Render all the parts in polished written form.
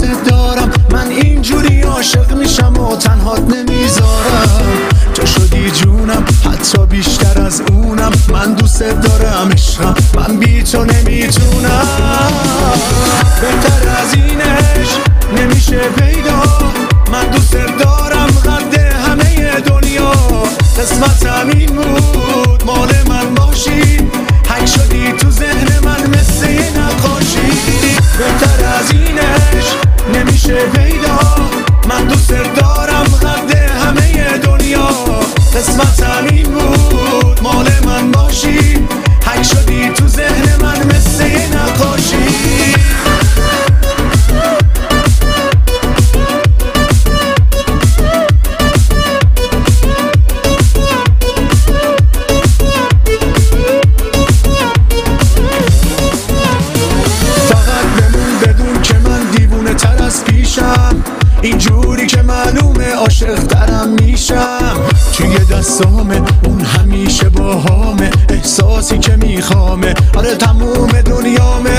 دارم، من اینجوری عاشق میشم و تنهات نمیذارم. تو شدی جونم حتی بیشتر از اونم، من دوست دارم عشقم، من بی تو نمیتونم. بهتر از اینش نمیشه پیدا، من دوست دارم قد همه دنیا. قسمتم این بود مال من باشی، حک شدی تو ذهن من مثل یه نقاشی. بهتر از اینش نمیشه پیدا، من دوست دارم قد همه دنیا. قسمتم این بود مال من باشی، حک شدی تو ذهن من مثل یه نقاشی. اینجوری که معلومه عاشق ترم میشم، توی دستامه اون همیشه باهامه، احساسی که میخوامه آره تموم دنیامه.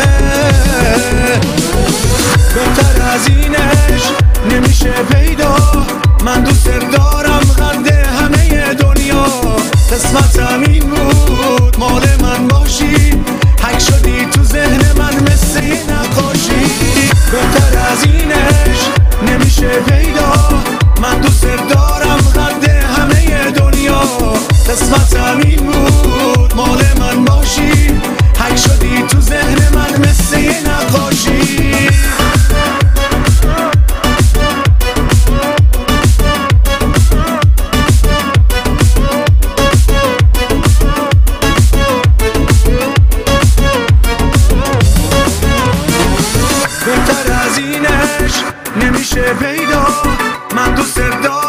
بهتر از اینش نمیشه پیدا، من دوست دارم قد همه دنیا. قسمتم این بود مال من باشی، حک شدی تو ذهن من مثل یه نقاشی. بهتر از اینش نمیشه پیدا، من دوست دارم قد همه دنیا. قسمتم این بود مال من باشی، حک شدی تو ذهن من مثل یه نقاشی. بهتر از اینش نمیشه پیدا، من دوست دارم